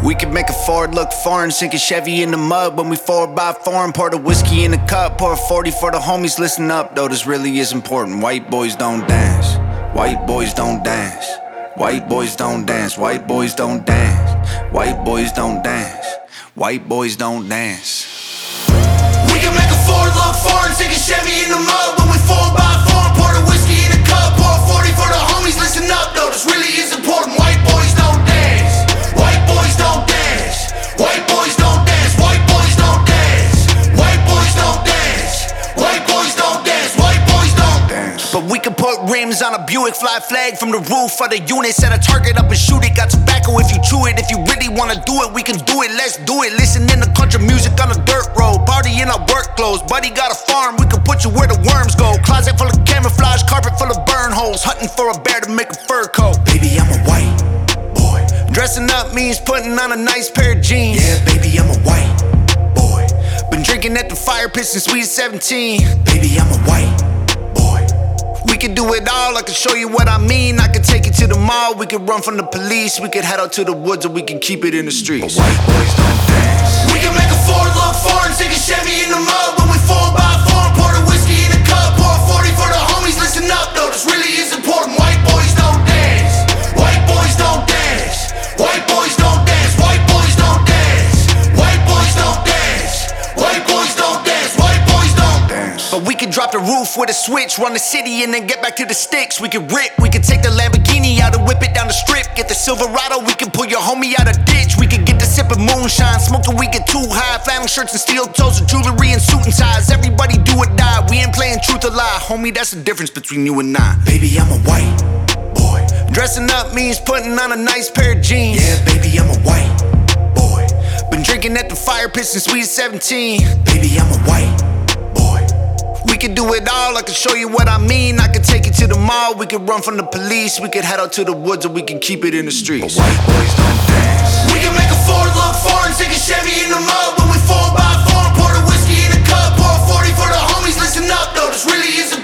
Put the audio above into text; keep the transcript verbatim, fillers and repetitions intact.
We can make a Ford look foreign, sink a Chevy in the mud when we four by foreign. Pour the whiskey in the cup, pour a forty for the homies. Listen up, though, this really is important. White boys don't dance. White boys don't dance. White boys don't dance. White boys don't dance. White boys don't dance. White boys don't dance. We can make a Ford look foreign, sink a Chevy in the mud when we four by foreign. Pour the whiskey in the cup, pour a forty for the homies. Listen up, though, this really is important. White boys don't dance. White boys don't dance. White boys don't dance. White boys don't dance. White boys don't dance. White boys don't dance. White boys don't dance. But we can put rims on a Buick, fly flag from the roof of the unit, set a target up and shoot it. Got tobacco if you chew it. If you really wanna do it, we can do it. Let's do it. Listening to country music on a dirt road, party in our work clothes. Buddy got a farm, we can put you where the worms go. Closet full of camouflage, carpet full of burn holes. Hunting for a bear to make a fur coat. Baby, I'm a white boy. Dressing up means putting on a nice pair of jeans. Yeah, baby, I'm a white boy. Been drinking at the fire pit since we was seventeen. Baby, I'm a white boy. We could do it all, I can show you what I mean. I could take you to the mall, we could run from the police. We could head out to the woods or we can keep it in the streets. But white boys don't dance. We can make a Ford look foreign, sink a Chevy in the mud when we four by foreign. Pour the whiskey in the cup, pour a forty for the homies. Listen up, though, this really is important. White boys don't dance. White boys don't dance. White boys don't dance. White boys don't dance. White boys don't dance. White boys don't dance. White boys don't dance. But we could drop the roof with a switch, run the city and then get back to the sticks. We could rip, we could take the Lamborghini out and whip it down the strip. Get the Silverado, we can pull your homie out of ditch. We could get the sip of moonshine, smoke till we get too high. Flannel shirts and steel toes with jewelry and suit and ties. Everybody do or die, we ain't playing truth or lie. Homie, that's the difference between you and I. Baby, I'm a white boy. Dressing up means putting on a nice pair of jeans. Yeah, baby, I'm a white boy. Been drinking at the fire pit since we was seventeen. Baby, I'm a white boy. We could do it all, I can show you what I mean. I could take you to the mall, we could run from the police. We could head out to the woods or we can keep it in the streets. But white boys don't dance. We can make a Ford look foreign, sink a Chevy in the mud when we four by foreign. Pour the whiskey in the cup, pour a forty for the homies. Listen up, though, this really is